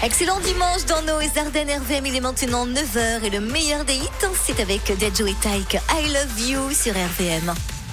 Excellent dimanche dans nos Ardennes. RVM, il est maintenant 9h et le meilleur des hits, c'est avec Dadju et Taïk. I Love You sur RVM.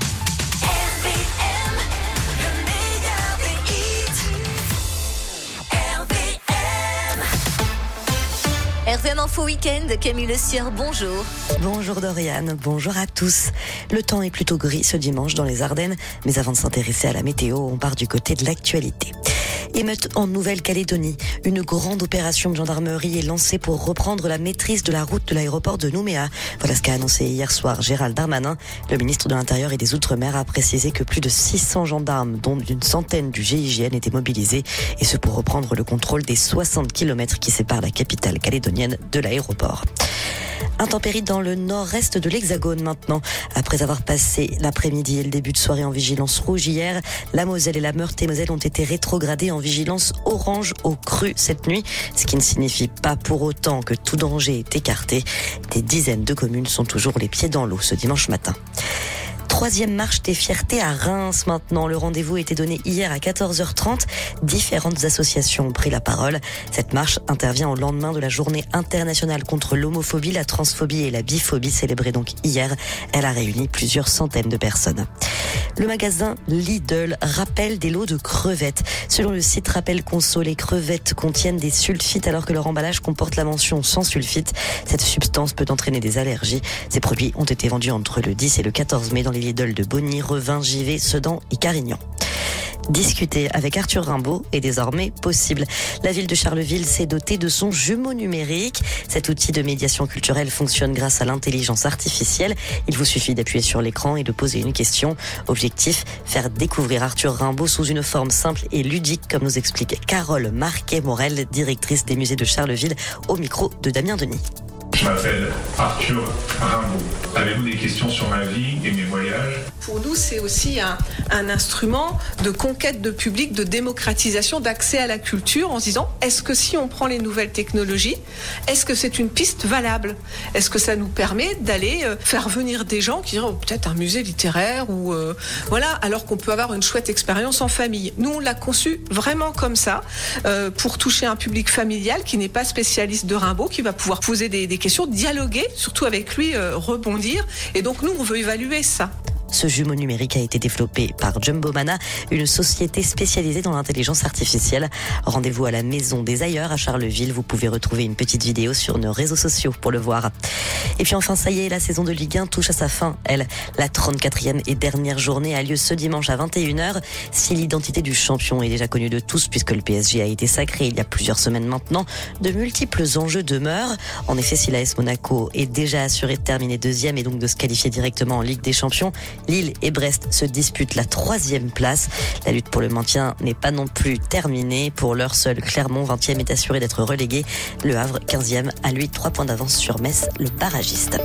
RVM Info Week-end, Camille Le Sieur, bonjour. Bonjour Doriane, bonjour à tous. Le temps est plutôt gris ce dimanche dans les Ardennes, mais avant de s'intéresser à la météo, on part du côté de l'actualité. Émeute en Nouvelle-Calédonie. Une grande opération de gendarmerie est lancée pour reprendre la maîtrise de la route de l'aéroport de Nouméa. Voilà ce qu'a annoncé hier soir Gérald Darmanin. Le ministre de l'Intérieur et des Outre-mer a précisé que plus de 600 gendarmes, dont une centaine du GIGN, étaient mobilisés. Et ce pour reprendre le contrôle des 60 km qui séparent la capitale calédonienne de l'aéroport. Intempéries dans le nord-est de l'Hexagone maintenant. Après avoir passé l'après-midi et le début de soirée en vigilance rouge hier, la Moselle et la Meurthe-et-Moselle ont été rétrogradées en vigilance orange au cru cette nuit, ce qui ne signifie pas pour autant que tout danger est écarté. Des dizaines de communes sont toujours les pieds dans l'eau ce dimanche matin. Troisième marche des fiertés à Reims maintenant. Le rendez-vous a été donné hier à 14h30. Différentes associations ont pris la parole. Cette marche intervient au lendemain de la journée internationale contre l'homophobie, la transphobie et la biphobie célébrée donc hier. Elle a réuni plusieurs centaines de personnes. Le magasin Lidl rappelle des lots de crevettes. Selon le site Rappel Conso, les crevettes contiennent des sulfites alors que leur emballage comporte la mention sans sulfite. Cette substance peut entraîner des allergies. Ces produits ont été vendus entre le 10 et le 14 mai dans les Lidl de Bonny, Revin, Givet, Sedan et Carignan. Discuter avec Arthur Rimbaud est désormais possible. La ville de Charleville s'est dotée de son jumeau numérique. Cet outil de médiation culturelle fonctionne grâce à l'intelligence artificielle. Il vous suffit d'appuyer sur l'écran et de poser une question. Objectif, faire découvrir Arthur Rimbaud sous une forme simple et ludique, comme nous explique Carole Marquet-Morel, directrice des musées de Charleville, au micro de Damien Denis. Je m'appelle Arthur Rimbaud. Avez-vous des questions sur ma vie et mes voyages ? Pour nous, c'est aussi un instrument de conquête de public, de démocratisation, d'accès à la culture, en se disant, est-ce que si on prend les nouvelles technologies, est-ce que c'est une piste valable ? Est-ce que ça nous permet d'aller faire venir des gens qui diraient, peut-être un musée littéraire, ou voilà, alors qu'on peut avoir une chouette expérience en famille. Nous, on l'a conçu vraiment comme ça, pour toucher un public familial qui n'est pas spécialiste de Rimbaud, qui va pouvoir poser des questions, dialoguer, surtout avec lui, rebondir. Et donc, nous, on veut évaluer ça. Ce jumeau numérique a été développé par Jumbo Mana, une société spécialisée dans l'intelligence artificielle. Rendez-vous à la Maison des Ailleurs à Charleville. Vous pouvez retrouver une petite vidéo sur nos réseaux sociaux pour le voir. Et puis enfin, ça y est, la saison de Ligue 1 touche à sa fin. La 34e et dernière journée a lieu ce dimanche à 21h. Si l'identité du champion est déjà connue de tous, puisque le PSG a été sacré il y a plusieurs semaines maintenant, de multiples enjeux demeurent. En effet, si l'AS Monaco est déjà assuré de terminer deuxième et donc de se qualifier directement en Ligue des Champions, Lille et Brest se disputent la 3e place. La lutte pour le maintien n'est pas non plus terminée. Pour l'heure, seul Clermont, 20e, est assuré d'être relégué. Le Havre, 15e, a lui 3 points d'avance sur Metz, le barragiste.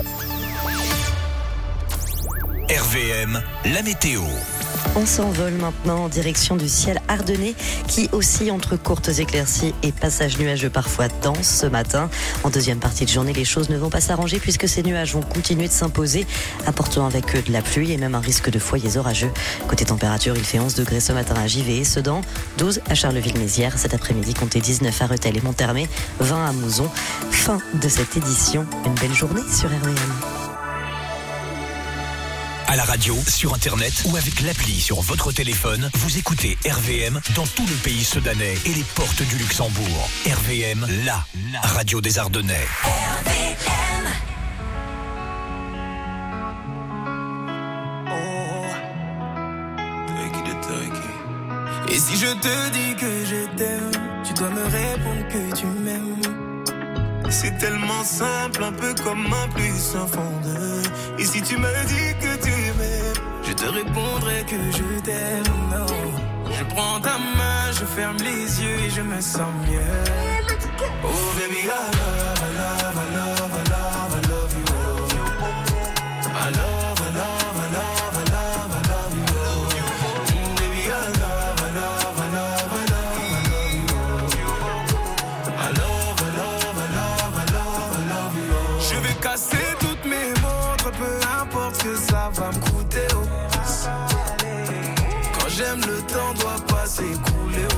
RVM, la météo. On s'envole maintenant en direction du ciel ardennais qui oscille entre courtes éclaircies et passages nuageux parfois denses ce matin. En deuxième partie de journée, les choses ne vont pas s'arranger puisque ces nuages vont continuer de s'imposer, apportant avec eux de la pluie et même un risque de foyers orageux. Côté température, il fait 11 degrés ce matin à Givet et Sedan, 12 à Charleville-Mézières. Cet après-midi, comptez 19 à Rethel et Monthermé, 20 à Mouzon. Fin de cette édition. Une belle journée sur RVM. À la radio, sur Internet ou avec l'appli sur votre téléphone, vous écoutez RVM dans tout le pays soudanais et les portes du Luxembourg. RVM, la radio des Ardennais. RVM. Et si je te dis que je t'aime, tu dois me répondre que tu m'aimes. C'est tellement simple, un peu comme un plus un fondeur. Et si tu me dis que tu m'aimes, je te répondrai que je t'aime. Non. Je prends ta main, je ferme les yeux et je me sens mieux. Oh baby, I love, I love, I love, I love, I love you. I love, I love, I love, I love, I love you. Baby, I love, I love, I love, I love, I love you. I love, I love, I love, I love, I love you. Je vais casser toutes mes montres, peu importe ce que ça va me coûter. Oh. Quand j'aime, le temps doit pas s'écouler. Oh.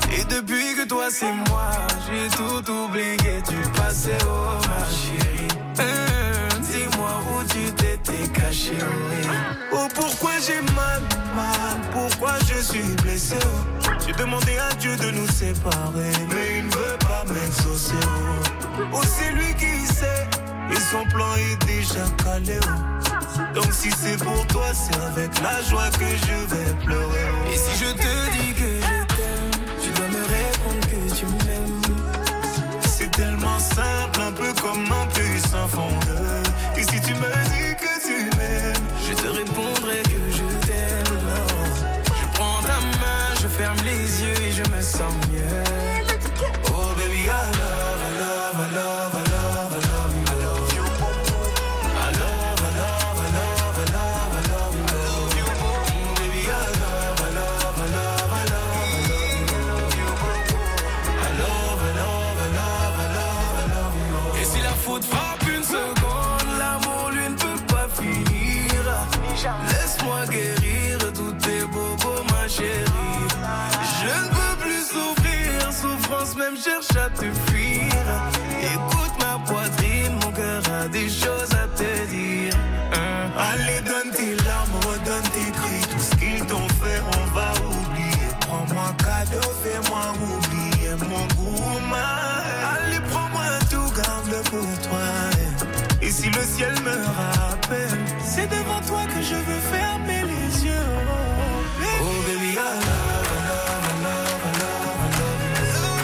Et depuis que toi c'est moi, j'ai tout oublié, tu passais ma chérie. Dis-moi où tu t'étais caché, oui. Oh pourquoi j'ai mal, pourquoi je suis blessé, oh. J'ai demandé à Dieu de nous séparer, mais il ne veut pas m'exaucer, oh. Oh c'est lui qui sait, et son plan est déjà calé, oh. Donc si c'est pour toi, c'est avec la joie que je vais pleurer, oh. Et si je te dis que je t'aime, tu dois me répondre que tu m'aimes. C'est tellement simple, un peu comme un puissant fondeur. Et si tu me dis que tu m'aimes, je te répondrai que je t'aime. Je prends ta main, je ferme les yeux et je me sens mieux. Oh baby, I love, I love, I love, I love, I love you. I love you. I love, I love, I love, I love, I love you. I love you. Baby, I love, I love, I love, I love, I love you. I love, I love, I love, I love, I love you. Et si la faute frappe une seconde, l'amour lui ne peut pas finir. Laisse-moi guérir tous tes bobos, ma chérie. Je ne peux plus souffrir, souffrance même cherche à te fuir. Écoute ma poitrine, mon cœur a des choses à te dire. Allez, donne tes larmes, redonne tes cris. Tout ce qu'ils t'ont fait, on va oublier. Prends-moi cadeau, fais-moi oublier mon gourmand. Allez, prends-moi tout, garde-le pour toi. Et si le ciel me rappelle, c'est devant toi que je veux fermer les yeux. Oh baby, I love, I love, I love, I love, I love you. I love,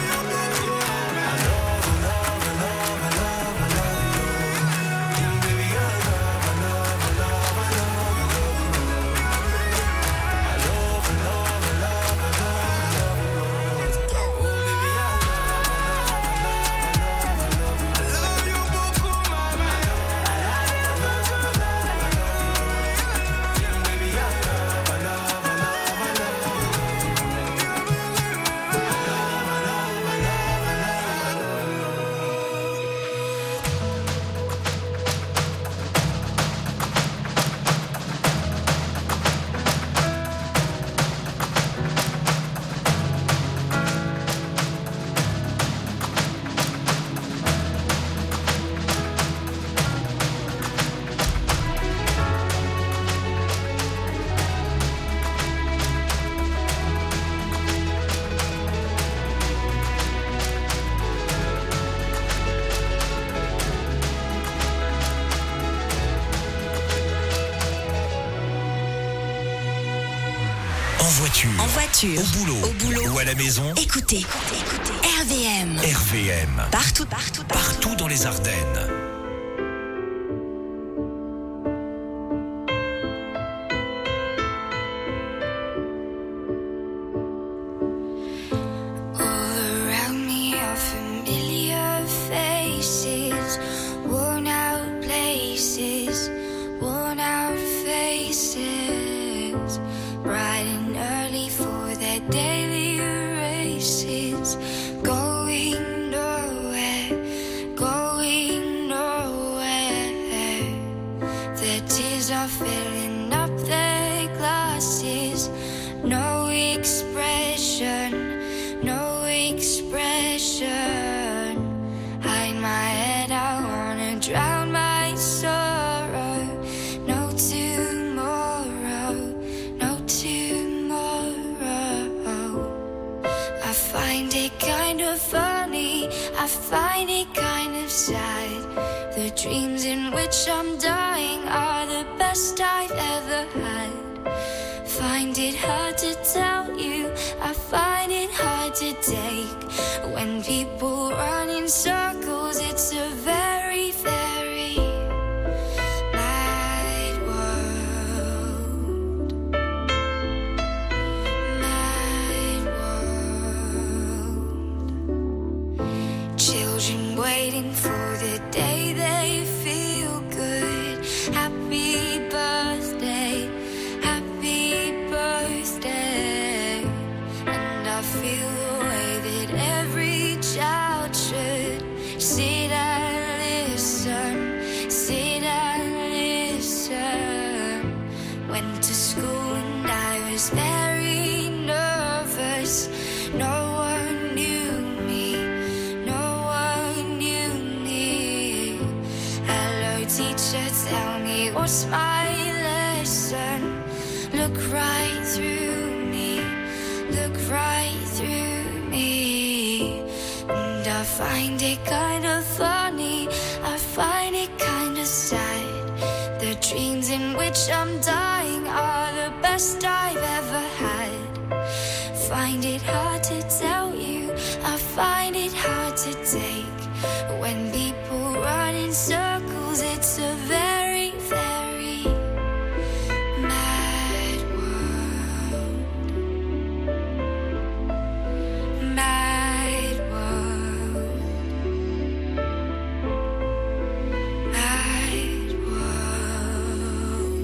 I love, I love, I love, I love you. Baby, I love, I love, I love, I love, I love you. I love, I love, I love, I love, I love you. Oh baby, I love, I love, I love, I love, I love you beaucoup, mama. En voiture, au boulot ou à la maison. Écoutez, RVM. RVM. Partout dans les Ardennes. Went to school and I was very nervous. No one force my lesson. Look right through me, look right through me. And I find it kind of funny, I find it kind of sad. The dreams in which I'm dying are the best I've ever had. Find it hard to tell you, I find it hard to take. When people run in circles, it's a very, very mad world. Mad world. Mad world.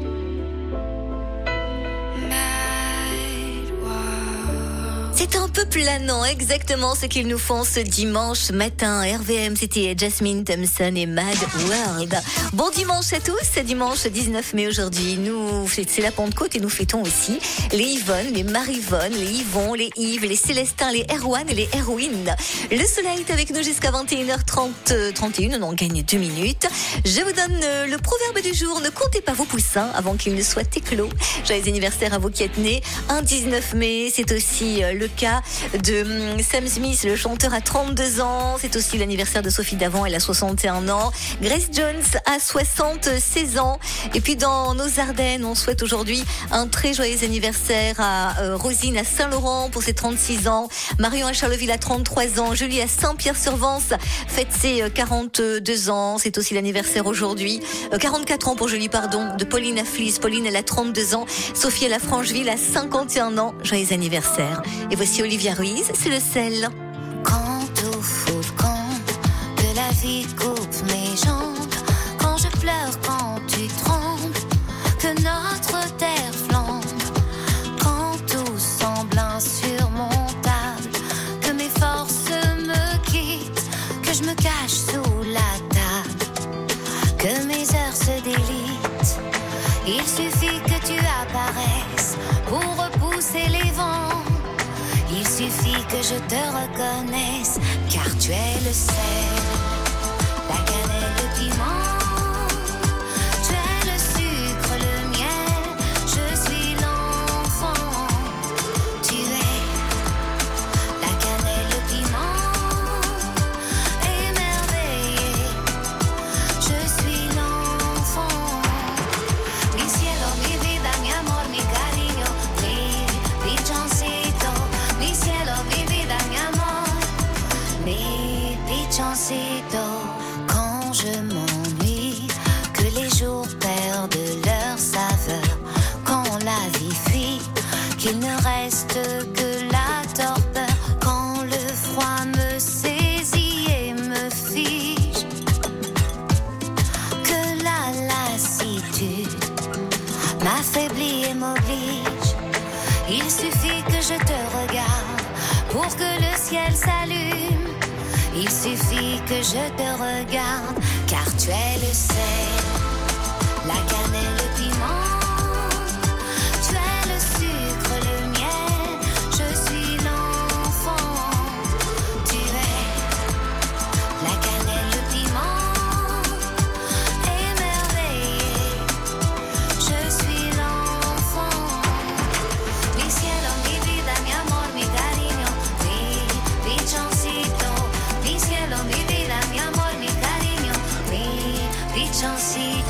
Mad world. C'est un peu planant, exactement ce qu'ils nous font ce dimanche matin. RVM, c'était Jasmine Thompson et Mad World. Bon dimanche à tous, c'est dimanche 19 mai aujourd'hui. C'est la Pentecôte et nous fêtons aussi les Yvonne, les Marie-Vonne, les Yvon, les Yves, les Célestins, les Erwan et les Erwin. Le soleil est avec nous jusqu'à 21h31, on gagne 2 minutes. Je vous donne le proverbe du jour, ne comptez pas vos poussins avant qu'ils ne soient éclos. Joyeux anniversaire à vous qui êtes nés un 19 mai, c'est aussi le cas de Sam Smith, le chanteur, à 32 ans. C'est aussi l'anniversaire de Sophie Davant, elle a 61 ans. Grace Jones a 76 ans. Et puis dans nos Ardennes, on souhaite aujourd'hui un très joyeux anniversaire à Rosine à Saint-Laurent pour ses 36 ans. Marion à Charleville à 33 ans. Julie à Saint-Pierre-sur-Vence fête ses 42 ans. C'est aussi l'anniversaire aujourd'hui, 44 ans pour Julie, pardon, de Pauline à Flis. Pauline, elle a 32 ans. Sophie à la Francheville a 51 ans. Joyeux anniversaire. Et voici Olivia Ruiz, c'est le sel. Quand tout fout le camp, que la vie coupe mes jambes, quand je pleure, quand tu trembles, que notre terre flambe, quand tout semble insurmontable, que mes forces me quittent, que je me cache sous la table, que mes heures se délitent, il suffit que tu apparaisses pour repousser les vents. Il suffit que je te reconnaisse, car tu es le sel, la cannelle, le piment. Tu es le sucre, le miel, je suis l'enfant. Tu es la cannelle, le piment, émerveillé, je suis l'enfant. Mi cielo, mi vida, mi amor, mi cariño, mi pichoncito. Mi cielo, mi vida, mi amor, mi pichoncito. Quand je m'ennuie, que les jours perdent leur saveur, quand la vie fuit, qu'il ne reste que la torpeur, quand le froid me saisit et me fige, que la lassitude m'affaiblit et m'oblige. Il suffit que je te regarde pour que le ciel s'allume. Il suffit que je te regarde, car tu es le sel, la cannelle, le piment. Tu es le sucre, le miel, je suis l'enfant. Tu es la cannelle, le piment, émerveillé, je suis l'enfant. Mi cielo, mi vida, mi amor, mi cariño, mi pichoncito. Mi cielo, mi vida, mi amor, mi cariño, mi pichoncito.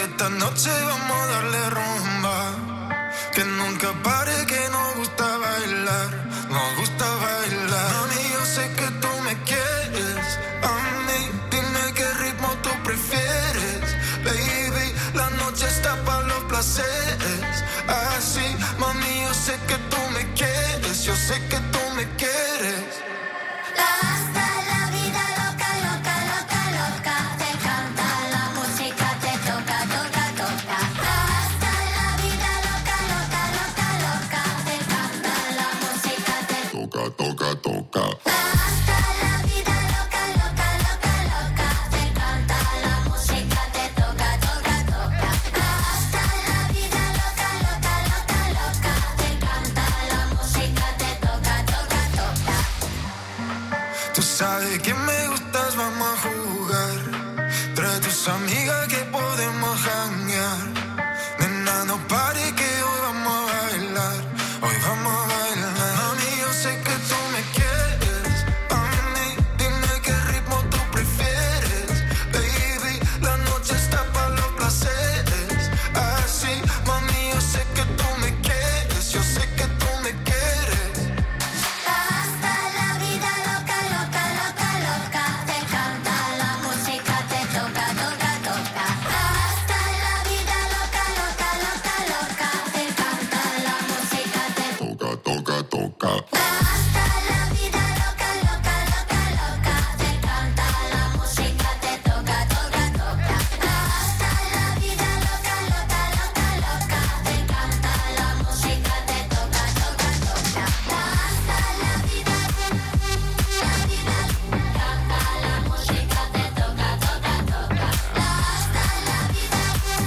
esta noche vamos a darle rumba. Que nunca pare, que nos gusta bailar. Nos gusta bailar. Mami, yo sé que tú me quieres. A mí, dime qué ritmo tú prefieres. Baby, la noche está para los placeres. Así, mami, yo sé que tú me quieres. Yo sé que tú me quieres. Hasta la vida loca, loca, loca, loca. Te canta la música, te toca, toca, toca. Hasta la vida loca, loca, loca, loca. Te canta la música, te toca, toca, toca. Hasta la vida loca, loca, loca, loca. Te canta la música, te toca, toca, toca. Hasta la vida loca, loca, loca, loca. Te canta la música, te toca, toca, toca. Tú sabes que me gustas, vamos a jugar. Trae tus amigas que podemos janguear. Nena, no pare que hoy vamos a bailar. Hoy vamos a bailar. Mami, yo sé que tú me quieres. Mami, dime qué ritmo tú prefieres. Baby, la noche está para los placeres. Así, mami, yo sé que tú me quieres. Yo sé que tú me quieres. Hasta la vida loca, loca, loca, loca. Te canta la música, te toca, toca, toca. Hasta la vida loca, loca, loca, loca. Te canta la música, te toca, toca, toca. Hasta la vida loca, loca, loca, loca. Te canta la música, te toca, toca, toca. Hasta la vida loca, loca, loca, loca. Te canta la música, te toca, toca, toca. Hasta la vida, la vida, canta la música, te toca, toca, toca. Hasta la vida,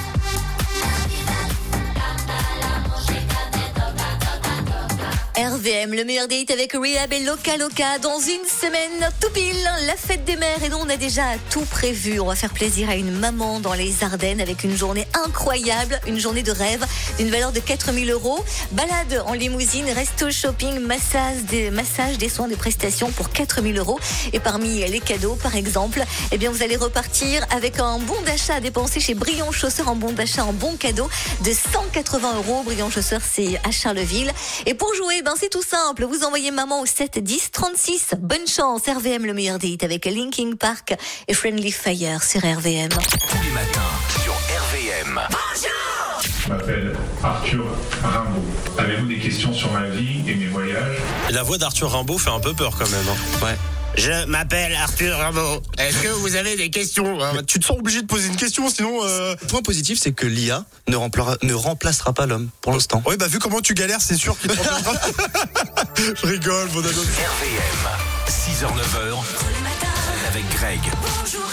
canta la música, te toca, toca, toca. RVM, le meilleur date avec Rehab et Loca Loca. Dans une semaine, tout pile, la fête des mères. Et nous, on a déjà tout prévu. On va faire plaisir à une maman dans les Ardennes avec une journée incroyable, une journée de rêve d'une valeur de 4 000 €. Balade en limousine, resto, shopping, massage, des soins, des prestations pour 4 000 €. Et parmi les cadeaux, par exemple, eh bien, vous allez repartir avec un bon d'achat à dépenser chez Brion Chausseurs, en bon d'achat, en bon cadeau de 180 €. Brion Chausseurs, c'est à Charleville. Et pour jouer, c'est tout simple. Vous envoyez maman au 7 10 36. Bonne chance. RVM, le meilleur date avec Linkin Park et Friendly Fire sur RVM. Tous les matins sur RVM. Je m'appelle Arthur Rimbaud. Avez-vous des questions sur ma vie et mes voyages? La voix d'Arthur Rimbaud fait un peu peur quand même. Ouais. Je m'appelle Arthur Rimbaud. Est-ce que vous avez des questions? Tu te sens obligé de poser une question, sinon... Le point positif, c'est que l'IA ne remplacera pas l'homme, pour l'instant. Oui, vu comment tu galères, c'est sûr qu'il te remplacera. Je rigole, mon ado. RVM, 6h-9h, avec Greg. Bonjour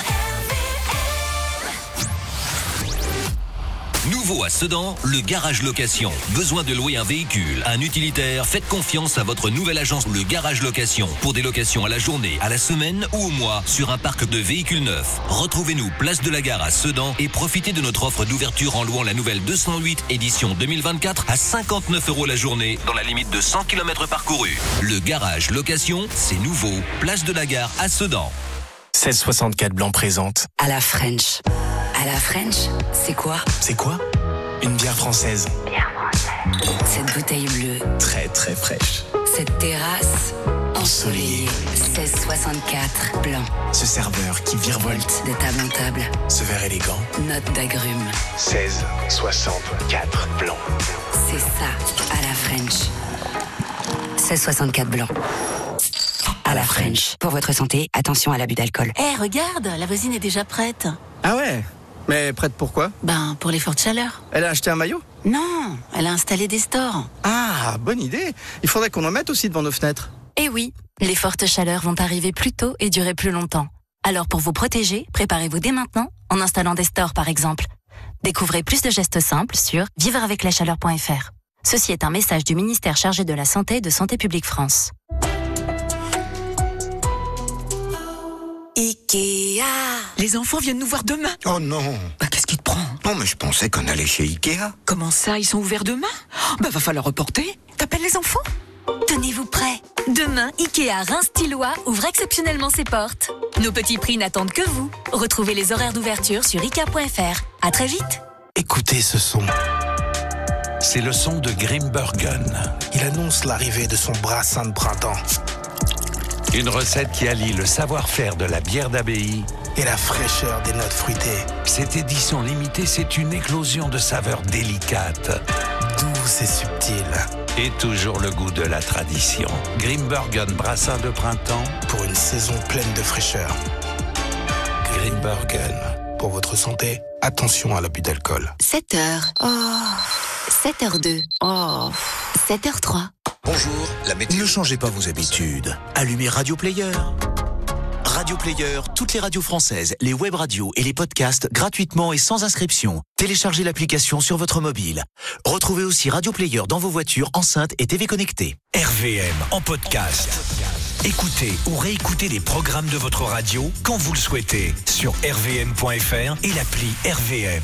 Nouveau à Sedan, le garage location. Besoin de louer un véhicule, un utilitaire? Faites confiance à votre nouvelle agence, le garage location. Pour des locations à la journée, à la semaine ou au mois, sur un parc de véhicules neufs. Retrouvez-nous place de la Gare à Sedan et profitez de notre offre d'ouverture en louant la nouvelle 208 édition 2024 à 59 € la journée, dans la limite de 100 km parcourus. Le garage location, c'est nouveau, place de la Gare à Sedan. 1664 Blanc présente. À la French. À la French, c'est quoi? C'est quoi? Une bière française. Cette bouteille bleue, Très très fraîche. cette terrasse ensoleillée. 1664 blanc, Ce serveur qui virevolte. de table en table, Ce verre élégant. note d'agrumes. 1664 Blanc. C'est ça, à la French. 1664 blanc. À la French. Pour votre santé, attention à l'abus d'alcool. Regarde, la voisine est déjà prête. Ah ouais? Mais prête pourquoi? Pour les fortes chaleurs. Elle a acheté un maillot? Non, elle a installé des stores. Ah, bonne idée. Il faudrait qu'on en mette aussi devant nos fenêtres. Eh oui, les fortes chaleurs vont arriver plus tôt et durer plus longtemps. Alors pour vous protéger, préparez-vous dès maintenant en installant des stores par exemple. Découvrez plus de gestes simples sur vivreaveclachaleur.fr. Ceci est un message du ministère chargé de la Santé et de Santé publique France. Ikea. Les enfants viennent nous voir demain. Oh non. Qu'est-ce qui te prend? Non, mais je pensais qu'on allait chez Ikea. Comment ça, ils sont ouverts demain? Va falloir reporter. T'appelles les enfants? Tenez-vous prêts. Demain, Ikea Reims-Tillois ouvre exceptionnellement ses portes. Nos petits prix n'attendent que vous. Retrouvez les horaires d'ouverture sur Ikea.fr. À très vite. Écoutez ce son. C'est le son de Grimbergen. Il annonce l'arrivée de son brassin de printemps. Une recette qui allie le savoir-faire de la bière d'abbaye et la fraîcheur des notes fruitées. Cette édition limitée, c'est une éclosion de saveurs délicates. Douce et subtile. Et toujours le goût de la tradition. Grimbergen brassin de printemps. Pour une saison pleine de fraîcheur. Grimbergen. Pour votre santé, attention à l'abus d'alcool. 7h. Oh. 7h02. Oh. 7h03. Bonjour, la météo. Ne changez pas vos habitudes. Allumez Radio Player. Radio Player, toutes les radios françaises, les web radios et les podcasts gratuitement et sans inscription. Téléchargez l'application sur votre mobile. Retrouvez aussi Radio Player dans vos voitures, enceintes et TV connectées. RVM en podcast. Écoutez ou réécoutez les programmes de votre radio quand vous le souhaitez sur rvm.fr et l'appli RVM.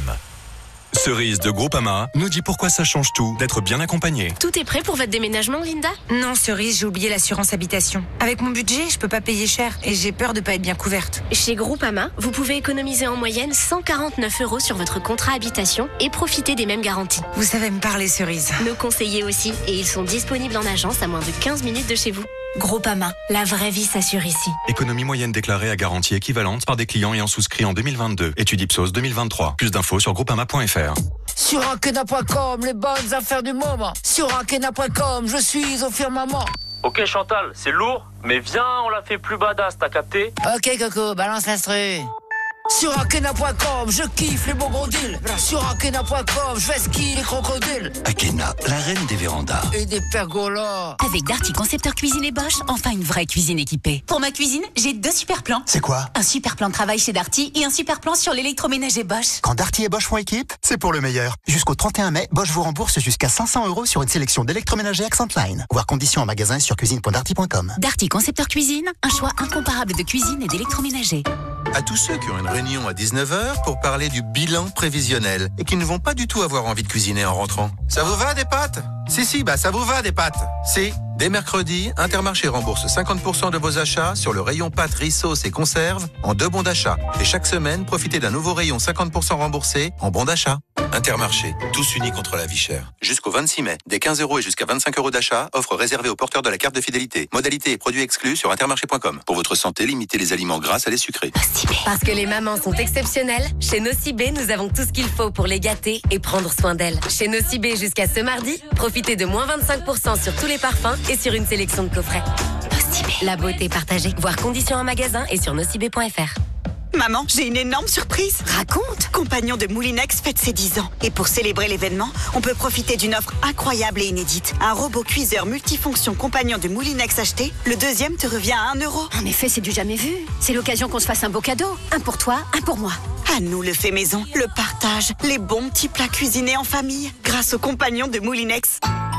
Cerise de Groupama nous dit pourquoi ça change tout d'être bien accompagné. Tout est prêt pour votre déménagement, Linda ? Non, Cerise, j'ai oublié l'assurance habitation. Avec mon budget, je peux pas payer cher et j'ai peur de pas être bien couverte. Chez Groupama, vous pouvez économiser en moyenne 149 € sur votre contrat habitation et profiter des mêmes garanties. Vous savez me parler, Cerise. Nos conseillers aussi, et ils sont disponibles en agence à moins de 15 minutes de chez vous. Groupama, la vraie vie s'assure ici. Économie moyenne déclarée à garantie équivalente par des clients ayant souscrit en 2022. Étude Ipsos 2023. Plus d'infos sur groupama.fr. Sur Ankena.com, les bonnes affaires du moment. Sur Ankena.com, je suis au firmament. Ok Chantal, c'est lourd, mais viens, on la fait plus badass, t'as capté ? Ok Coco, balance l'instru. Sur Ankena.com, je kiffe les beaux gros deals. Sur Ankena.com, je vais skier les crocodiles. Akena, la reine des vérandas. Et des pergolas. Avec Darty Concepteur Cuisine et Bosch, enfin une vraie cuisine équipée. Pour ma cuisine, j'ai 2 super plans. C'est quoi ? Un super plan de travail chez Darty et un super plan sur l'électroménager Bosch. Quand Darty et Bosch font équipe, c'est pour le meilleur. Jusqu'au 31 mai, Bosch vous rembourse jusqu'à 500 € sur une sélection d'électroménagers Accent Line. Voir conditions en magasin sur cuisine.darty.com. Darty Concepteur Cuisine, un choix incomparable de cuisine et d'électroménager. À tous ceux qui ont une réunion à 19h pour parler du bilan prévisionnel et qui ne vont pas du tout avoir envie de cuisiner en rentrant. Ça vous va des pâtes ? Si, ça vous va des pâtes. Si, dès mercredi, Intermarché rembourse 50% de vos achats sur le rayon pâtes, riz, sauce et conserves en 2 bons d'achat. Et chaque semaine, profitez d'un nouveau rayon 50% remboursé en bons d'achat. Intermarché, tous unis contre la vie chère. Jusqu'au 26 mai, dès 15 € et jusqu'à 25 € d'achat, offre réservée aux porteurs de la carte de fidélité. Modalités et produits exclus sur intermarché.com. Pour votre santé, limitez les aliments gras à les sucrés. Parce que les mamans sont exceptionnelles, chez Nocibé, nous avons tout ce qu'il faut pour les gâter et prendre soin d'elles. Chez Nocibé, jusqu'à ce mardi, profitez de moins 25% sur tous les parfums et sur une sélection de coffrets. Nocibé. La beauté partagée. Voir conditions en magasin et sur nocibé.fr. Maman, j'ai une énorme surprise. Raconte. Compagnon de Moulinex fête ses 10 ans. Et pour célébrer l'événement, on peut profiter d'une offre incroyable et inédite. Un robot cuiseur multifonction Compagnon de Moulinex acheté, le deuxième te revient à 1 €. En effet, c'est du jamais vu. C'est l'occasion qu'on se fasse un beau cadeau. Un pour toi, un pour moi. À nous le fait maison, le partage, les bons petits plats cuisinés en famille, grâce au Compagnon de Moulinex.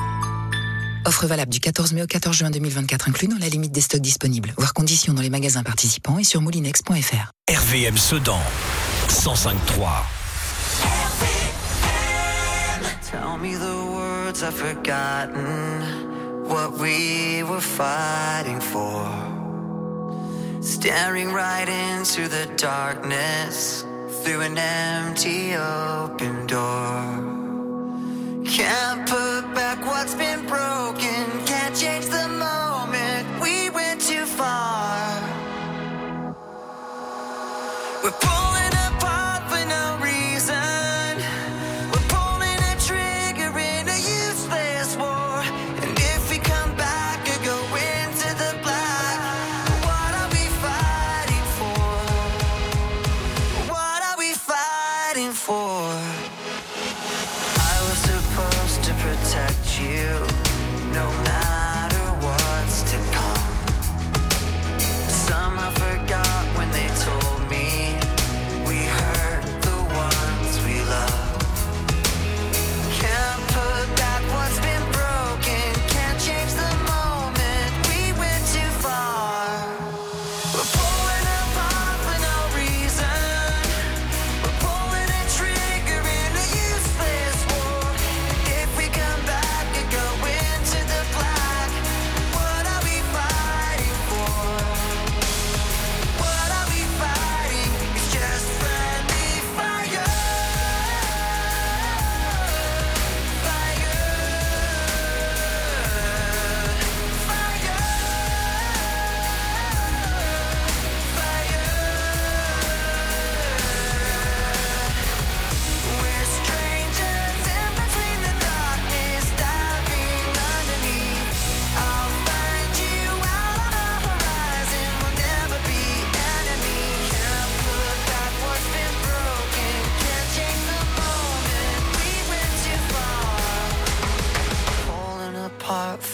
Offre valable du 14 mai au 14 juin 2024, inclus dans la limite des stocks disponibles. Voir conditions dans les magasins participants et sur moulinex.fr. RVM Sedan 105.3. Tell me the words I've forgotten, what we were fighting for. Staring right into the darkness, through an empty open door. Can't put back what's been broken, can't change the moment, we went too far. We're pulling apart for no reason, we're pulling a trigger in a useless war. And if we come back or go into the black, what are we fighting for? What are we fighting for?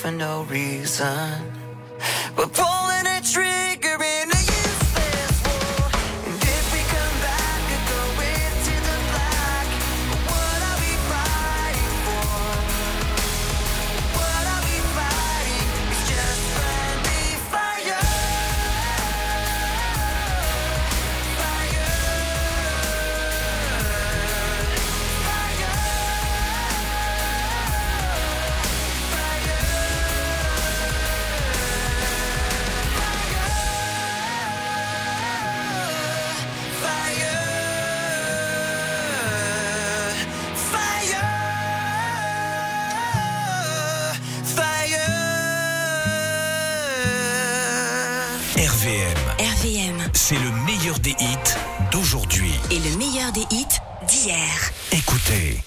for no reason. We're pulling a trigger in a useless war. And if we come back and go into the black, what are we fighting for? What are we fighting? It's just friendly fire. RVM, c'est le meilleur des hits d'aujourd'hui. Et le meilleur des hits d'hier. Écoutez.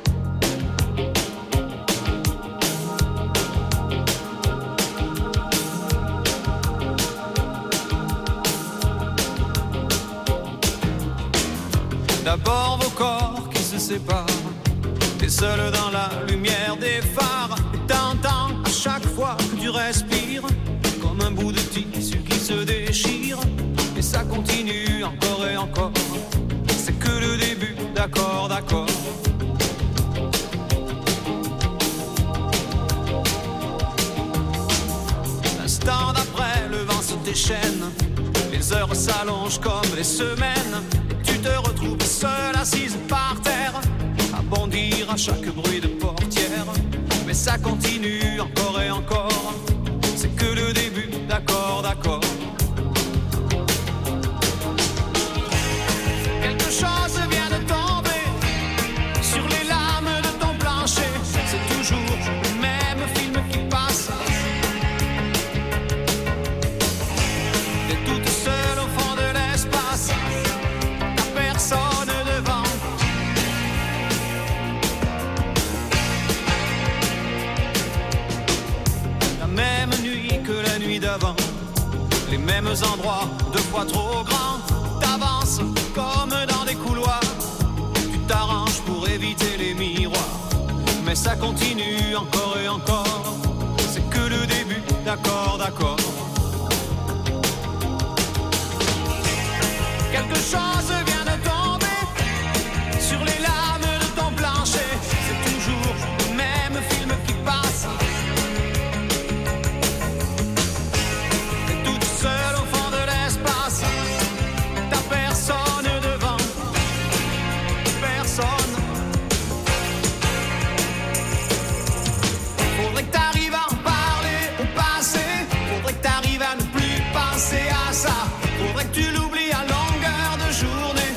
D'abord vos corps qui se séparent, t'es seul dans la lumière des phares, et t'entends à chaque fois que tu respires comme un bout de tissu qui se déchire, et ça continue encore et encore, c'est que le début, d'accord, d'accord. L'instant d'après, le vent se déchaîne, les heures s'allongent comme les semaines, et tu te retrouves seule assise par terre, à bondir à chaque bruit de portière, mais ça continue encore et encore, c'est que le début, d'accord, d'accord. Quelque chose vient de tomber sur les lames de ton plancher, c'est toujours le même film qui passe. T'es toute seule au fond de l'espace, t'as personne devant. La même nuit que la nuit d'avant, les mêmes endroits, deux fois trop grands. T'avances comme dans des couloirs, tu t'arranges pour éviter les miroirs, mais ça continue encore et encore, c'est que le début, d'accord, d'accord. Quelque chose vient de tomber sur les lames de ton plancher, c'est toujours le même film qui passe. T'es toute seule au fond de l'espace, t'as personne devant, personne. Faudrait que t'arrives à en parler au passé, faudrait que t'arrives à ne plus penser à ça, faudrait que tu l'oublies à longueur de journée.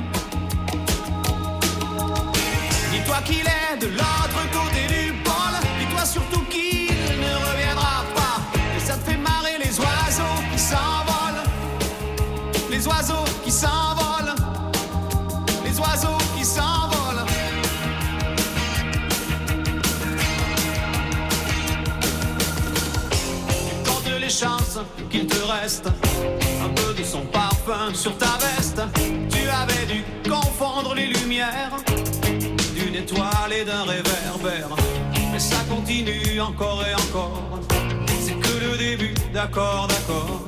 Dis-toi qu'il est de l'autre côté du pôle, dis-toi surtout qu'il ne reviendra pas, et ça te fait marrer les oiseaux qui s'envolent, les oiseaux qui s'envolent, les oiseaux qui s'envolent. Tu comptes les chances qu'il te reste un peu de son parfum sur ta veste. Tu avais dû confondre les lumières d'une étoile et d'un réverbère, mais ça continue encore et encore, c'est que le début, d'accord, d'accord.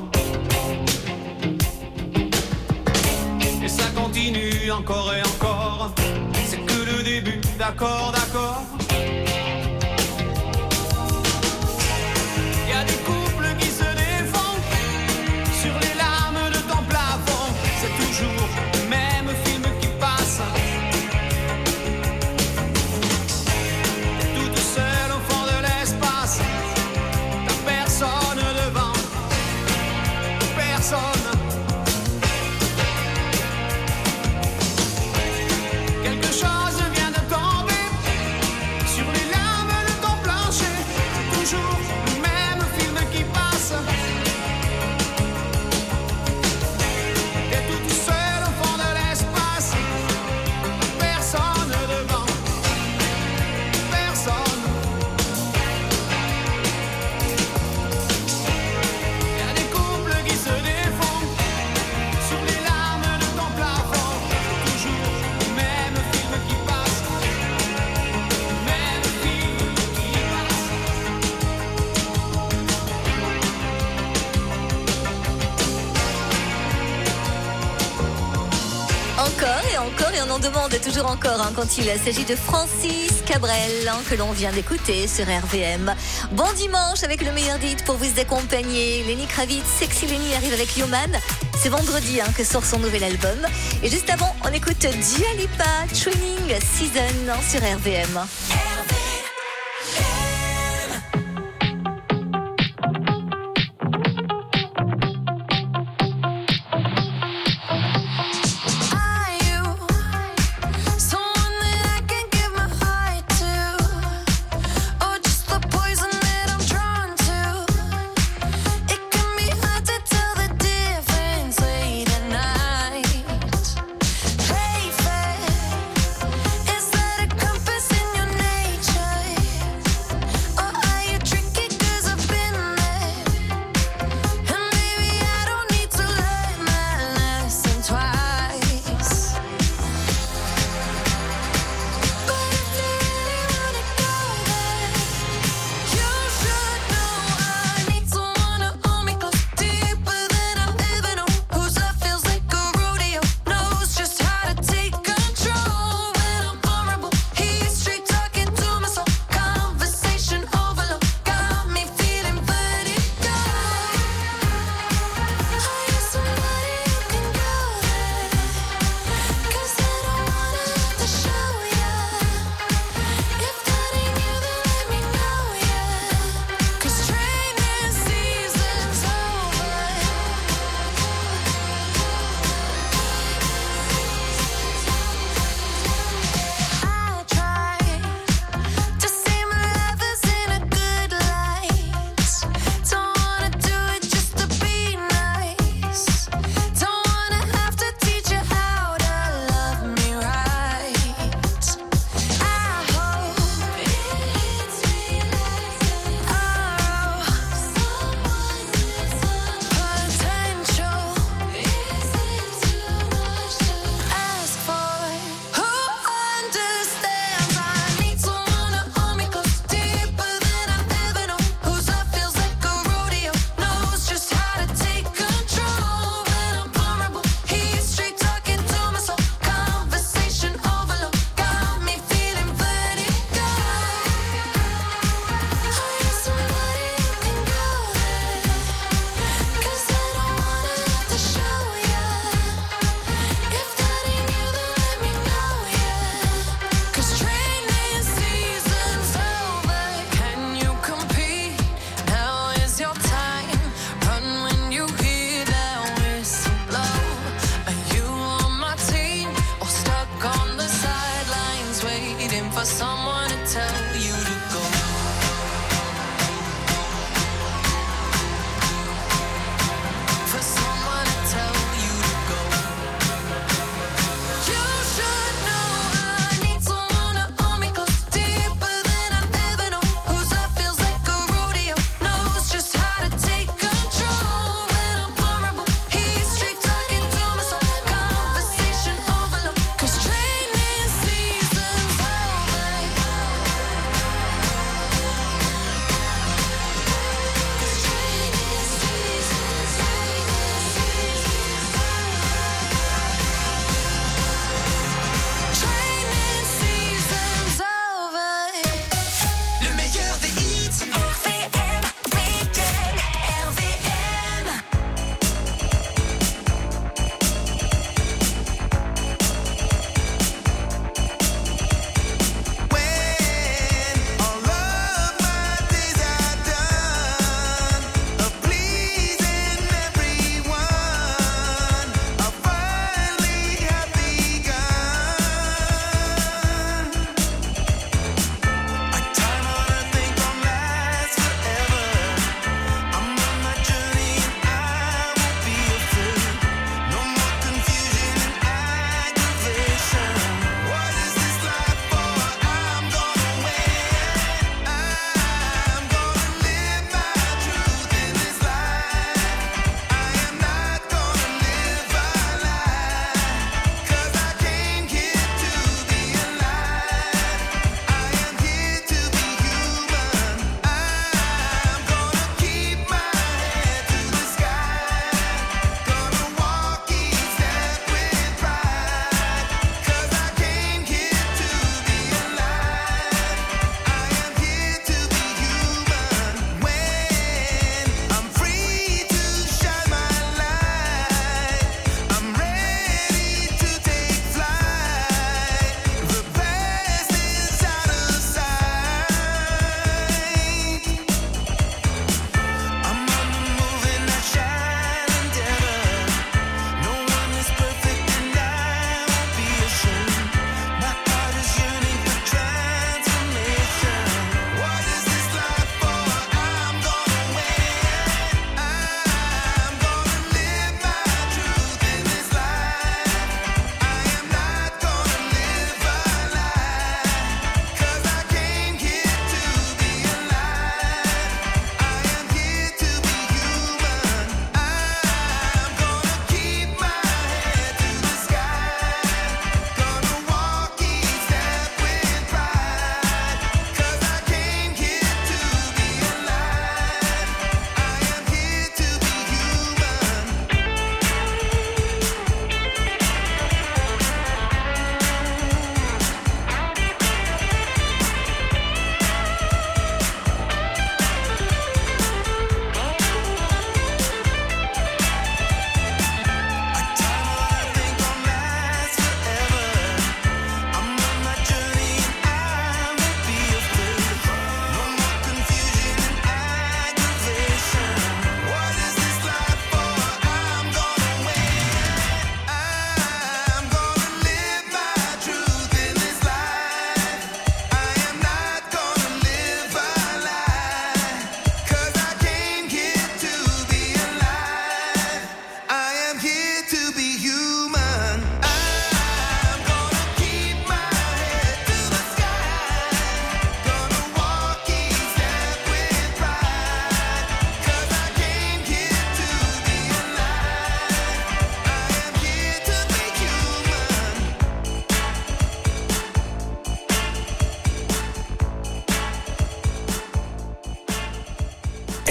Et ça continue encore et encore, c'est que le début, d'accord, d'accord. Y a des couples qui se défendent sur les lames de ton plafond, c'est toujours le même film qui passe. T'es toute seule au fond de l'espace, t'as personne devant, personne. Quelque chose vient de tomber sur en demande toujours encore quand il s'agit de Francis Cabrel que l'on vient d'écouter sur RVM. Bon dimanche avec le meilleur hit pour vous accompagner. Lenny Kravitz, Sexy Lenny arrive avec Human. C'est vendredi que sort son nouvel album. Et juste avant, on écoute Dua Lipa, Training Season sur RVM.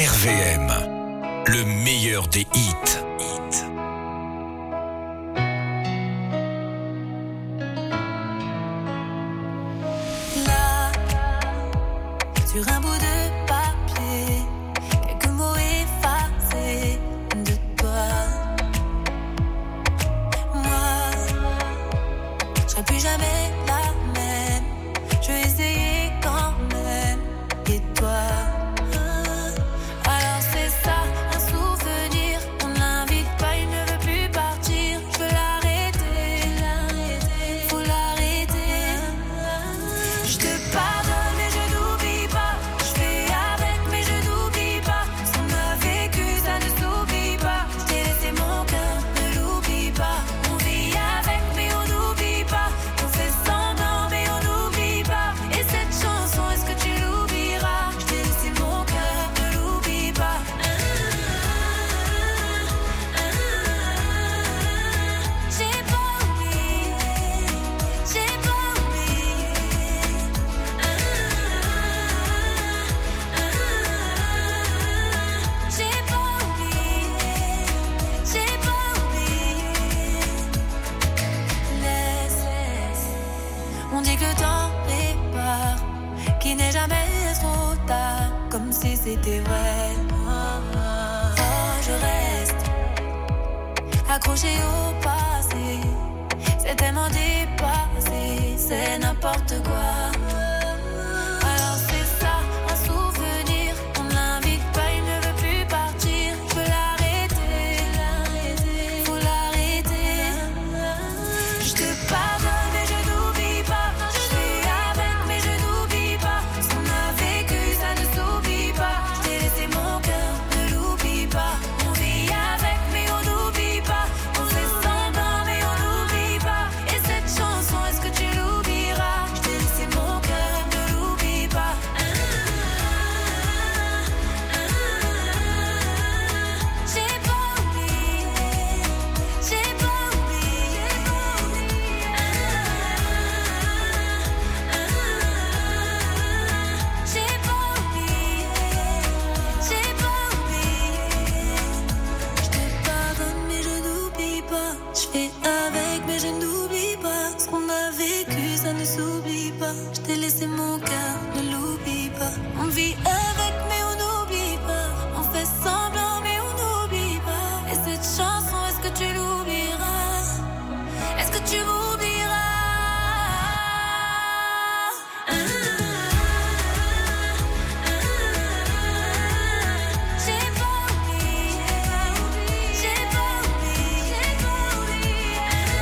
RVM, le meilleur des hits. Là, sur un bout de papier, quelques mots effacés de toi. Moi, je serai plus jamais la même. Je vais essayer quand même. Et toi? Alors c'est ça, un souvenir. On l'invite pas, il ne veut plus partir. Je veux l'arrêter, faut l'arrêter. Je te pardonne mais je n'oublie pas. Je fais avec mais je n'oublie pas. Ce qu'on a vécu ça ne s'oublie pas. Je t'ai laissé mon cœur, ne l'oublie pas. On vit avec mais on n'oublie pas. On fait semblant mais on n'oublie pas. Et cette chanson, est-ce que tu l'oublieras? Je t'ai laissé mon cœur, ne l'oublie pas. J'ai pas oublié, j'ai pas oublié. J'ai pas oublié, j'ai pas oublié. Laisse, on dit que le temps répare, qu'il n'est jamais trop tard, comme si c'était vrai. Oh, je reste accroché au passé, c'est tellement dépassé, c'est n'importe quoi. Alors c'est ça, un souvenir, on l'invite pas, il ne veut plus partir. Je veux l'arrêter, faut l'arrêter. Je te pardonne mais je n'oublie pas. Je fais avec mais je n'oublie pas. Ce qu'on a vécu ça ne s'oublie pas. Je t'ai laissé mon cœur, ne l'oublie pas. On vit avec mais on n'oublie pas. On fait semblant mais on n'oublie pas. Et cette chanson, est-ce que tu l'oublieras? Je t'ai laissé mon cœur, ne l'oublie pas. J'ai pas oublié, j'ai pas oublié. J'ai pas oublié, j'ai pas oublié. Je te pardonne mais je n'oublie pas. Je fais avec mais je n'oublie pas. Ce qu'on a vécu ça ne s'oublie pas. Je t'ai laissé mon cœur, ne l'oublie pas. On vit avec mais on n'oublie pas. On fait semblant mais on n'oublie pas. Et cette chanson, est-ce que tu l'oublieras? Est-ce que tu m'oublieras? J'ai pas oublié, j'ai pas oublié, j'ai pas oublié.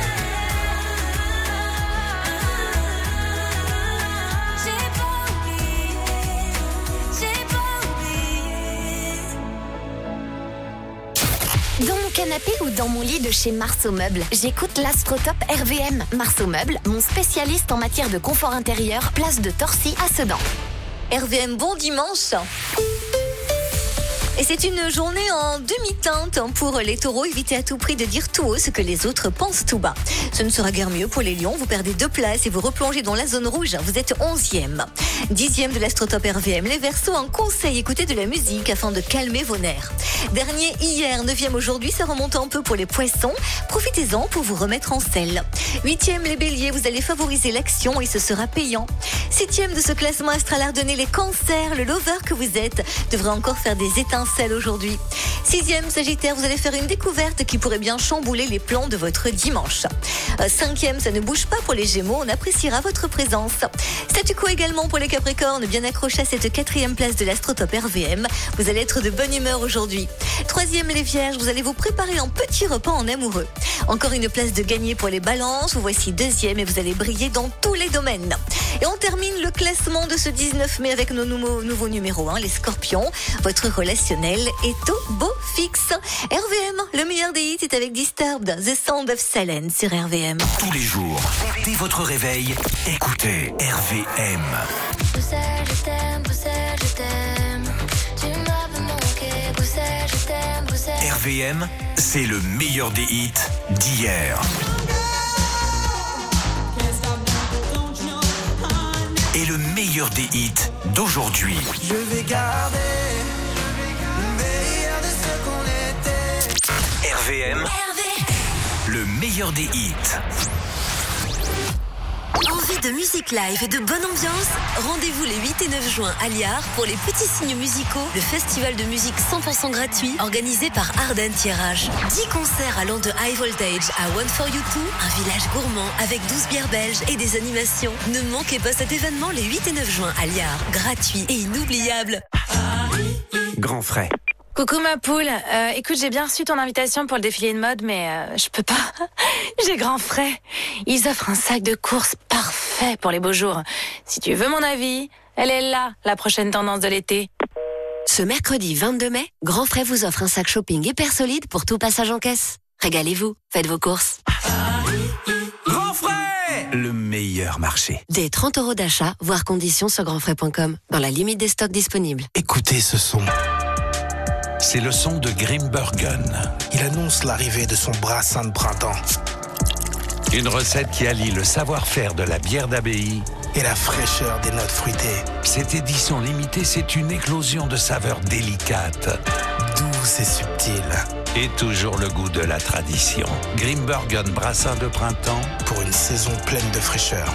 J'ai pas oublié, j'ai pas oublié. Dans mon canapé ou dans mon lit de chez Marceau Meubles, j'écoute l'Astrotop RVM. Marceau Meubles, mon spécialiste en matière de confort intérieur, place de Torcy à Sedan. RVM, bon dimanche. Et c'est une journée en demi-teinte pour les taureaux. Évitez à tout prix de dire tout haut ce que les autres pensent tout bas. Ce ne sera guère mieux pour les lions. Vous perdez 2 places et vous replongez dans la zone rouge. Vous êtes 11e. 10e de l'Astrotop RVM. Les Verseaux, un conseil, écoutez de la musique afin de calmer vos nerfs. Dernier hier, 9e aujourd'hui, ça remonte un peu pour les poissons. Profitez-en pour vous remettre en selle. 8e, les béliers, vous allez favoriser l'action et ce sera payant. 7e de ce classement astral ardennais, les cancers. Le lover que vous êtes devrait encore faire des étincelles aujourd'hui. 6e, Sagittaire, vous allez faire une découverte qui pourrait bien chambouler les plans de votre dimanche. 5e, ça ne bouge pas pour les Gémeaux, on appréciera votre présence. Statu quo également pour les Capricornes, bien accrochés à cette 4e place de l'Astrotop RVM. Vous allez être de bonne humeur aujourd'hui. 3e, les Vierges, vous allez vous préparer un petit repas en amoureux. Encore une place de gagné pour les Balances, vous voici 2e et vous allez briller dans tous les domaines. Et on termine le classement de ce 19 mai avec nos nouveaux numéros 1, les Scorpions. Votre relationnel est au beau fixe. RVM, le meilleur des hits est avec Disturbed, The Sound of Silence sur RVM. Tous les jours, dès votre réveil, écoutez RVM. Poussel, je t'aime, Poussel, je t'aime. Tu m'as manqué, Poussel, je t'aime, Poussel. RVM, c'est le meilleur des hits d'hier. Et le meilleur des hits d'aujourd'hui. Je vais garder RVM, le meilleur des hits. Envie de musique live et de bonne ambiance? Rendez-vous les 8 et 9 juin à Liard pour les Petits Signes Musicaux, le festival de musique 100% gratuit organisé par Arden Tirage. 10 concerts allant de High Voltage à One for You Too, un village gourmand avec 12 bières belges et des animations. Ne manquez pas cet événement les 8 et 9 juin à Liard, gratuit et inoubliable. Grand frais. Coucou ma poule, écoute, j'ai bien reçu ton invitation pour le défilé de mode, mais je peux pas. J'ai grand frais. Ils offrent un sac de course parfait pour les beaux jours. Si tu veux mon avis, elle est là, la prochaine tendance de l'été. Ce mercredi 22 mai, Grand Frais vous offre un sac shopping hyper solide pour tout passage en caisse. Régalez-vous, faites vos courses. Grand frais, le meilleur marché. Des 30 € d'achat, voire conditions sur grandfrais.com, dans la limite des stocks disponibles. Écoutez ce son. C'est le son de Grimbergen. Il annonce l'arrivée de son brassin de printemps. Une recette qui allie le savoir-faire de la bière d'abbaye et la fraîcheur des notes fruitées. Cette édition limitée, c'est une éclosion de saveurs délicates, douces et subtiles. Et toujours le goût de la tradition. Grimbergen brassin de printemps pour une saison pleine de fraîcheur.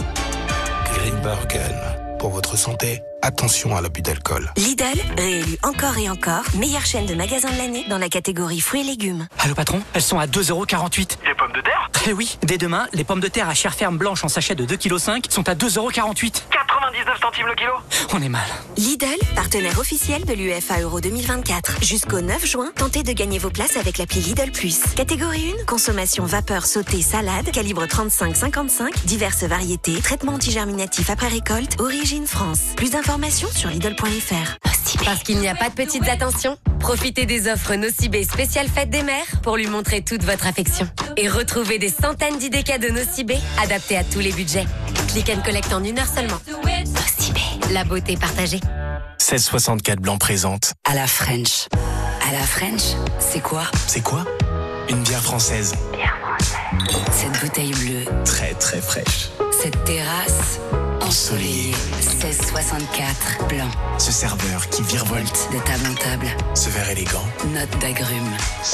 Grimbergen. Pour votre santé, attention à l'abus d'alcool. Lidl, réélu encore et encore, meilleure chaîne de magasins de l'année dans la catégorie fruits et légumes. Allô patron, elles sont à 2,48 €. Les pommes de terre? Eh oui, dès demain, les pommes de terre à chair ferme blanche en sachet de 2,5 kg sont à 2,48 €. 99 centimes le kilo. On est mal. Lidl, partenaire officiel de l'UEFA Euro 2024. Jusqu'au 9 juin, tentez de gagner vos places avec l'appli Lidl+. Catégorie 1, consommation vapeur sautée salade, calibre 35-55, diverses variétés, traitement antigerminatif après récolte, origine France. Plus d'informations sur Lidl.fr. Parce qu'il n'y a pas de petites attentions, profitez des offres Nocibé spéciale fête des mères pour lui montrer toute votre affection. Et retrouvez des centaines d'idées cadeaux Nocibé adaptés à tous les budgets. Click and collect en 1 heure seulement. Nocibé, la beauté partagée. 1664 Blanc présente À la French. À la French, c'est quoi? C'est quoi? Une bière française. Cette bouteille bleue. Très très fraîche. Cette terrasse ensoleillée. 1664 Blanc. Ce serveur qui virevolte de table en table. Ce verre élégant. Note d'agrumes.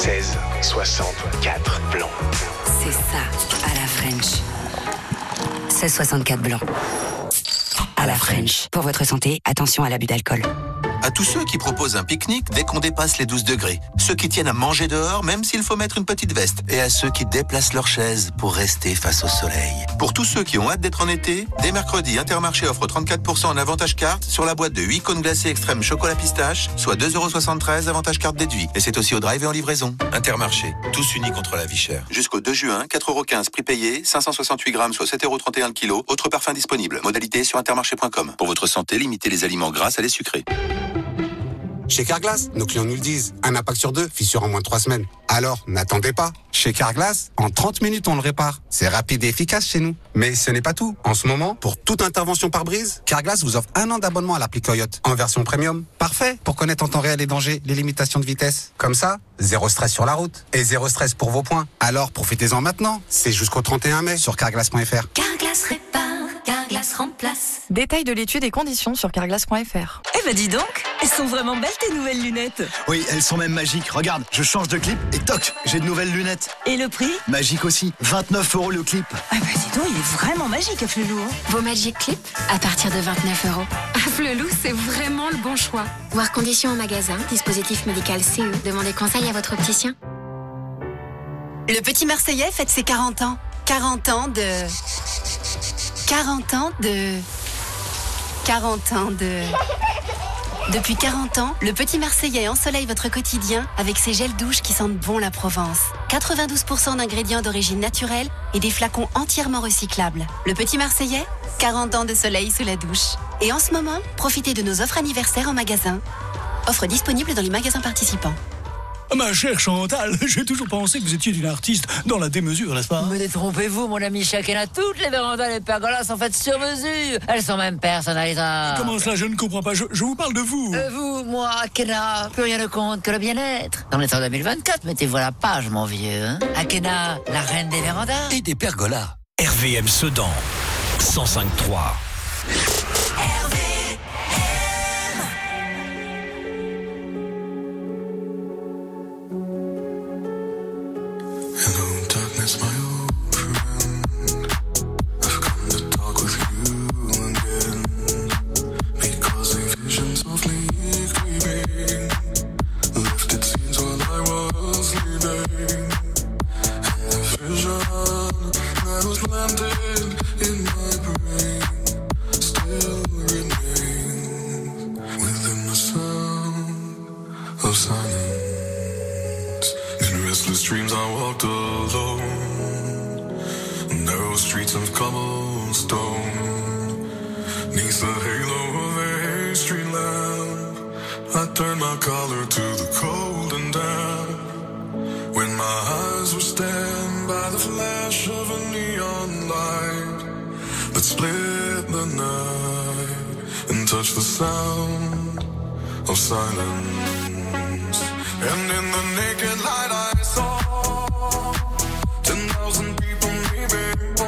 1664 Blanc. C'est ça, à la French. 1664 Blanc. À la French. Pour votre santé, attention à l'abus d'alcool. À tous ceux qui proposent un pique-nique dès qu'on dépasse les 12 degrés. Ceux qui tiennent à manger dehors, même s'il faut mettre une petite veste. Et à ceux qui déplacent leurs chaises pour rester face au soleil. Pour tous ceux qui ont hâte d'être en été, dès mercredi, Intermarché offre 34% en avantage carte sur la boîte de 8 cônes glacés extrême chocolat pistache, soit 2,73 € avantage carte déduit. Et c'est aussi au drive et en livraison. Intermarché, tous unis contre la vie chère. Jusqu'au 2 juin, 4,15 € prix payé, 568 grammes, soit 7,31 € le kilo. Autres parfums disponibles. Modalité sur intermarché.com. Pour votre santé, limitez les aliments gras à les sucrés. Chez Carglass, nos clients nous le disent. Un impact sur 2, fissure en moins de 3 semaines. Alors, n'attendez pas. Chez Carglass, en 30 minutes, on le répare. C'est rapide et efficace chez nous. Mais ce n'est pas tout. En ce moment, pour toute intervention par brise, Carglass vous offre 1 an d'abonnement à l'appli Coyote. En version premium. Parfait pour connaître en temps réel les dangers, les limitations de vitesse. Comme ça, zéro stress sur la route. Et zéro stress pour vos points. Alors, profitez-en maintenant. C'est jusqu'au 31 mai sur carglass.fr. Carglass répare, Carglass remplace. Détails de l'étude et conditions sur carglass.fr. Eh ben dis donc, elles sont vraiment belles tes nouvelles lunettes. Oui, elles sont même magiques. Regarde, je change de clip et toc, j'ai de nouvelles lunettes. Et le prix? Magique aussi, 29 € le clip. Ah bah dis donc, il est vraiment magique, Flelou. Vos Magic Clip à partir de 29 €. Flelou, c'est vraiment le bon choix. Voir conditions en magasin, dispositif médical CE. Demandez conseil à votre opticien. Le petit Marseillais fête ses 40 ans. 40 ans de... Depuis 40 ans, le petit Marseillais ensoleille votre quotidien avec ses gels douches qui sentent bon la Provence. 92% d'ingrédients d'origine naturelle et des flacons entièrement recyclables. Le petit Marseillais, 40 ans de soleil sous la douche. Et en ce moment, profitez de nos offres anniversaires en magasin. Offres disponibles dans les magasins participants. Ma chère Chantal, j'ai toujours pensé que vous étiez une artiste dans la démesure, n'est-ce pas? Mais détrompez-vous, mon ami Chakena, toutes les vérandas, les pergolas sont faites sur mesure. Elles sont même personnalisables. Comment cela? Je ne comprends pas, je vous parle de vous. Vous, moi, Akena, plus rien ne compte que le bien-être. On est en 2024, mettez-vous à la page, mon vieux. Hein? Akena, la reine des vérandas. Et des pergolas. RVM Sedan, 105.3. silence. In restless dreams I walked alone, narrow streets of cobblestone. Neath the halo of a Hay Street lamp, I turned my collar to the cold and damp. When my eyes were stabbed by the flash of a neon light that split the night and touched the sound of silence. And in the naked light I saw 10,000 people maybe,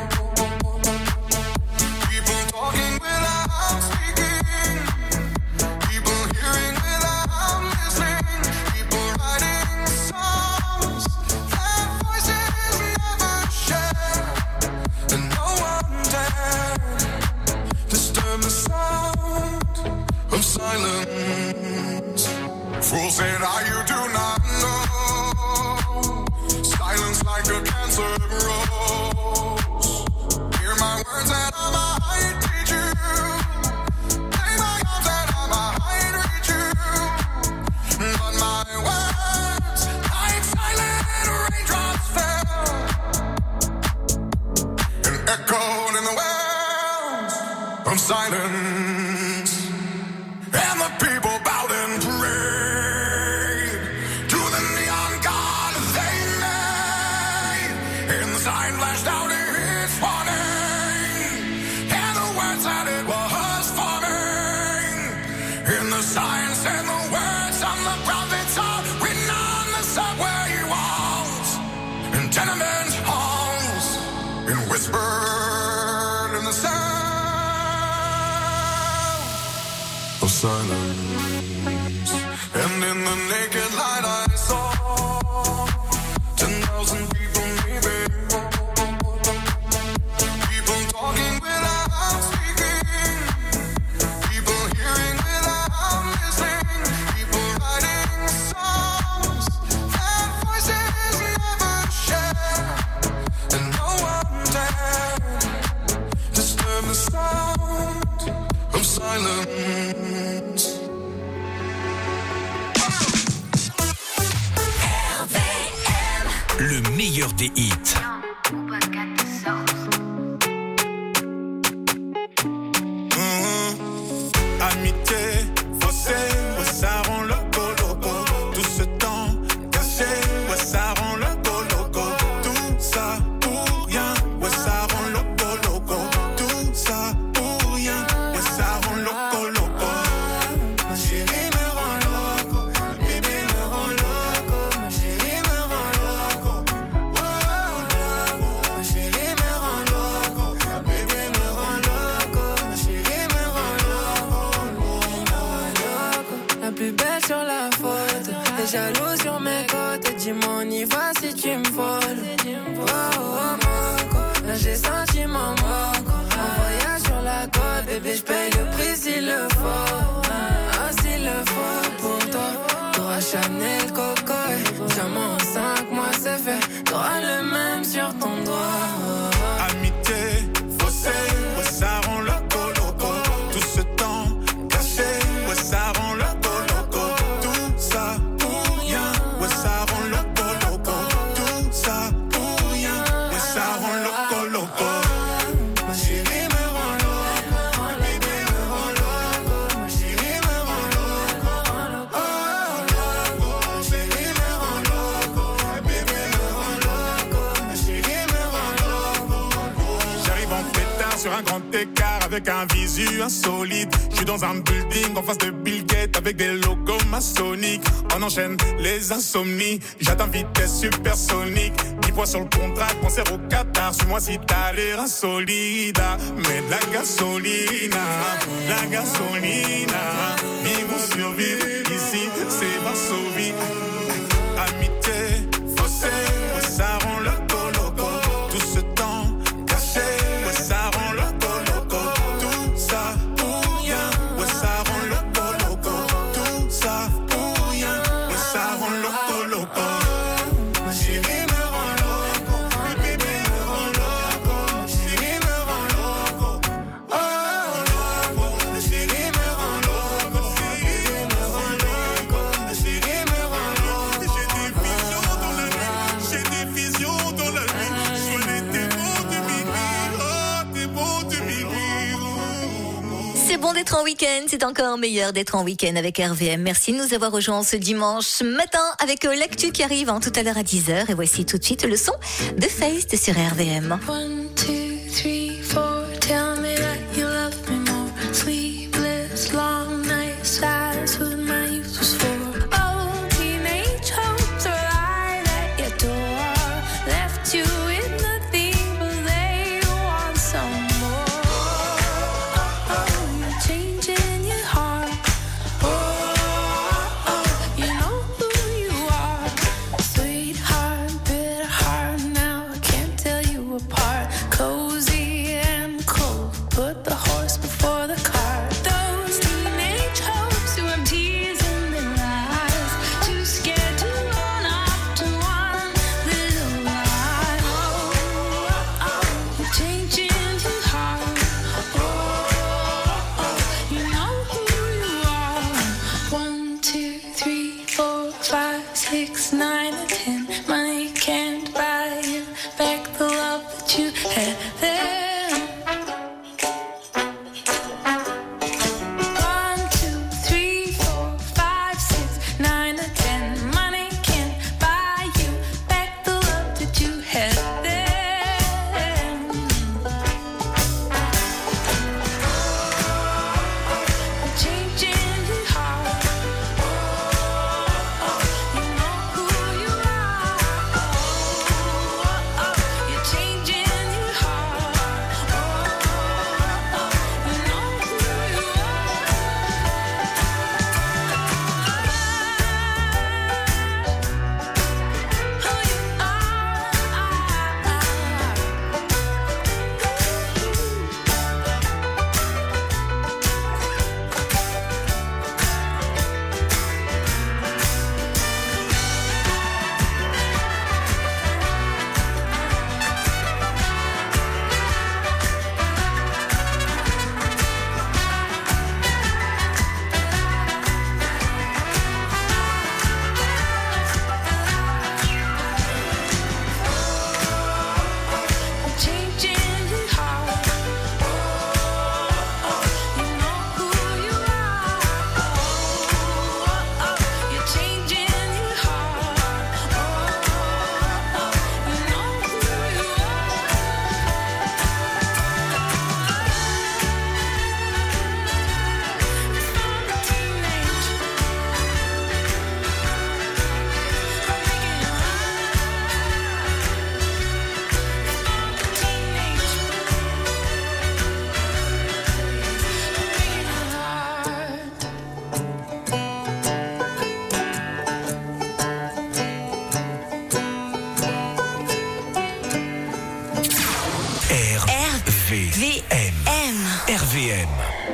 people talking without speaking, people hearing without listening, people writing songs that voices never share, and no one dared disturb the sound of silence. Fools say that you do not know, silence like a cancer grows. Hear my words that I might teach you, play my arms that I might reach you, but my words like silent raindrops fell and echoed in the wells of silence. And the people bowed and prayed to the neon god they made. And the sign flashed out its warning, and the words that it was forming. And the sign said the words on the prophets are written on the subway walls and tenement halls, and whispered in the sound of silence. And in the naked light I saw 10,000 people maybe, people talking without speaking, people hearing without listening, people writing songs that voices never share, and no one dared disturb the sound of silence. Le meilleur des hits. Amitié, fossé, ouais, ça rend loco loco. Tout ce temps caché, ouais, ça rend loco loco. Tout ça pour rien, ouais, ça rend loco loco. Tout ça pour rien, ouais, ça rend loco loco. Ma chérie me rend loco, ma bébé me rend loco, ma chérie me rend loco. Oh, loco. Ma chérie me rend loco, ma bébé me rend loco, ma chérie me rend loco. La plus belle sur la photo, t'es jaloux sur mes côtes. Et dis-moi on y va si tu me voles. Oh, oh, moco, là j'ai senti mon moco. En voyage sur la côte, bébé j'paye le prix s'il le faut. Ah, s'il le faut pour toi. T'auras Chanel, Coco et diamant en 5 mois c'est fait. T'auras le même sur ton doigt. Amitié, fossé, ouais, ça rend loco loco. Tout ce temps caché, ouais, ça rend loco loco. Tout ça pour rien, ouais, ça rend loco loco. Tout ça pour rien, ouais, ça rend loco loco. Ma chérie me rend loco, ma bébé me rend loco, ma chérie me rend loco. Oh, loco, ma chérie me rend loco, ma bébé me rend loco, ma chérie me rend loco. J'arrive en pétard sur un grand écart avec un visu insolite. Je suis dans un building en face de Bill Gates avec des logos maçonniques. On enchaîne les insomnies, j'atteins vitesse supersonique. 10 points sur le contrat, concert au Qatar. Suis-moi si t'as l'air insolide. Mais de la gasolina, vivre ou survivre, ici c'est Varsovie. Amitié, fossé, ouais, ça rend loco loco. Tout ce temps caché, ouais, ça rend loco loco. Tout ça pour rien, ouais, ça rend loco loco. Tout ça pour rien, ouais, ça rend loco loco. Ma chérie me rend loco, ma bébé me rend loco, ma chérie me rend loco. Oh, loco, ma chérie me rend Être en week-end, c'est encore meilleur d'être en week-end avec RVM. Merci de nous avoir rejoints ce dimanche matin avec l'actu qui arrive tout à l'heure à 10h. Et voici tout de suite le son de Feist sur RVM. 1, 2, 3, 4, tell me that you love me more. Sleepless, long nights, that's what my youth was for. Oh, teenage hopes are lied at your door. Left you with nothing, but they want some more. You're changing your heart. You know who you are. Sweetheart, bitter heart, now I can't tell you apart. Cozy and cold, put the horse before the cart. Those teenage hopes who have tears in their eyes, too scared to run up to one little lie. You're changing your heart. You know who you are. 1, 2, 3, 4, 5, 6, 9, and 10. Money can't buy you back the love that you had then. 1, 2, 3, 4, 5, 6, 9, and 10. Money can't buy you back the love that you had then. You're changing your heart. You know who you are. You're changing your heart. You know who you RVM.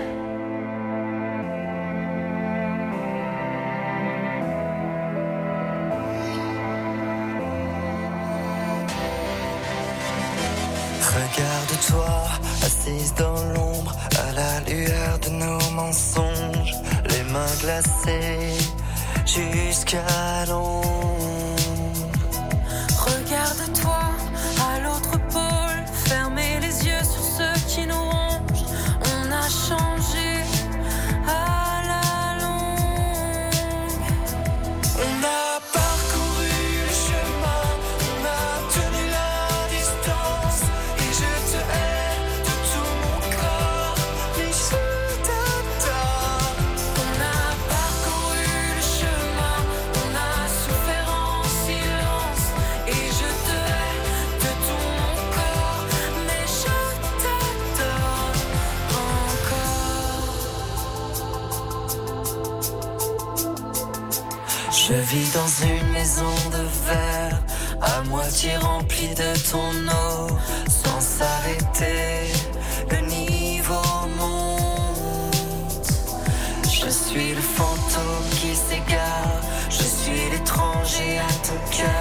Regarde-toi, assise dans l'ombre, à la lueur de nos mensonges, les mains glacées jusqu'à l'ombre. Regarde-toi à l'autre pôle, fermez les yeux sur ceux qui nous rongent. On a changé à la longue. On a parcouru le chemin, on a tenu la distance, et je te hais de tout mon corps, mais je t'adore. On a parcouru le chemin, on a souffert en silence, et je te hais de tout mon corps, mais je t'adore encore. Je vis dans une maison de verre, à moitié remplie de ton eau, sans s'arrêter, le niveau monte. Je suis le fantôme qui s'égare, je suis l'étranger à ton cœur.